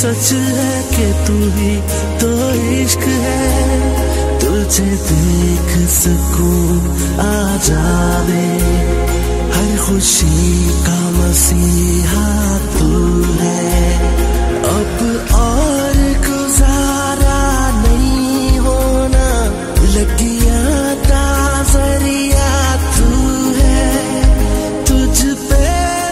सच है कि तू ही तो इश्क है, तुझे देख सुकून आ जावे, हर खुशी का मसीहा तू है। अब और गुजारा नहीं होना, लगिया ताज़रिया तू है, तुझ पे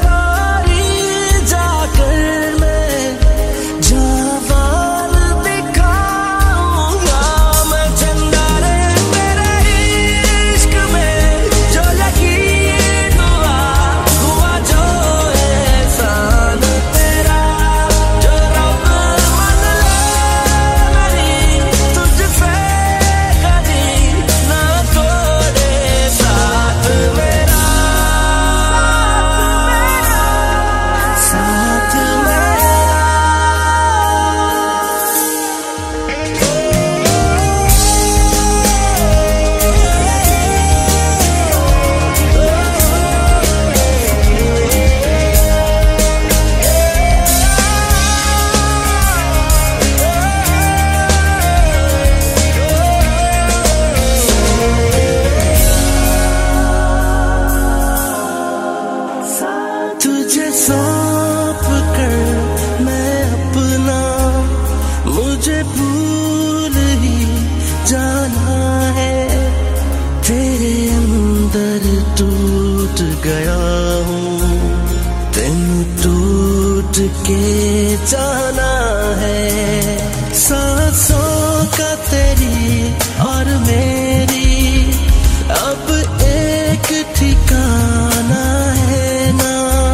सौंप कर मैं अपना, मुझे भूल ही जाना है, तेरे अंदर टूट गया हूँ, तेनू टूट के जाना है। सांसों का तेरी और मेरी अब एक ठिकाना है ना,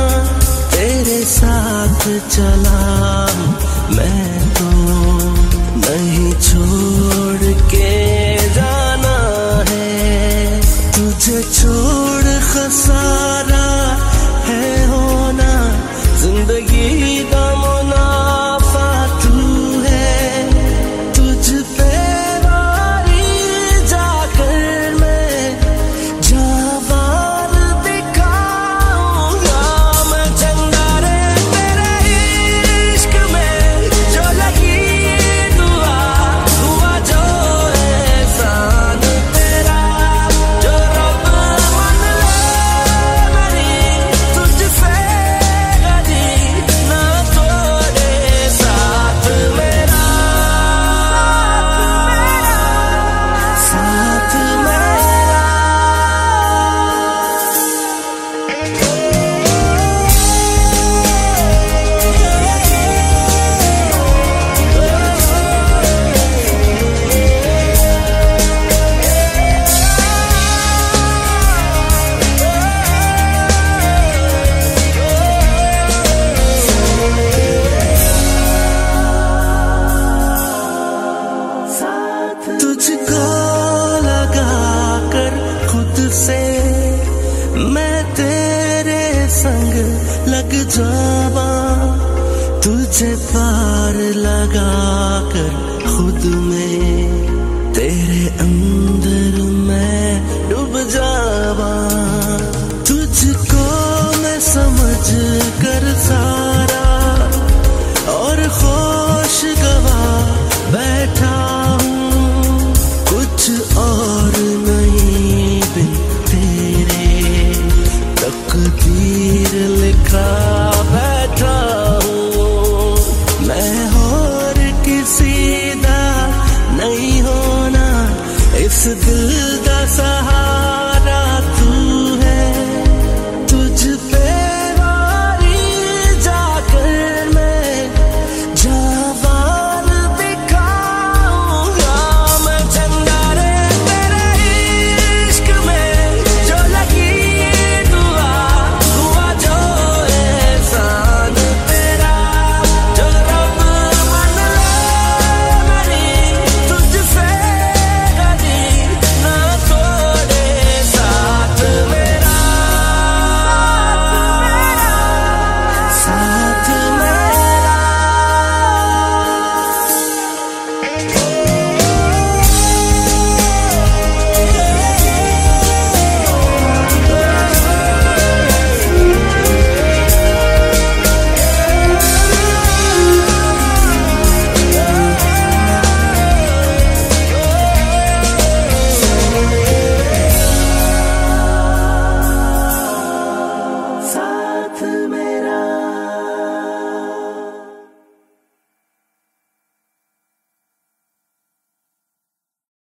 साथ चला मैं तो नहीं छोड़ के जाना है, तुझे छोड़ खसारा है होना, जिंदगी का मुनाफा तू है, तुझ पे वारी जाकर मैं जावार दिखाऊंगा, मैं मैं तेरे संग लग जावा, तुझे पार लगा कर खुद में, तेरे अंदर मैं डूब जावा, तुझको मैं समझ कर सारा और खुश गवा बैठा हूँ, कुछ और नहीं बिन तकदीर लिखा बैठा हूँ, मैं और किसी दा नहीं होना, इस दिल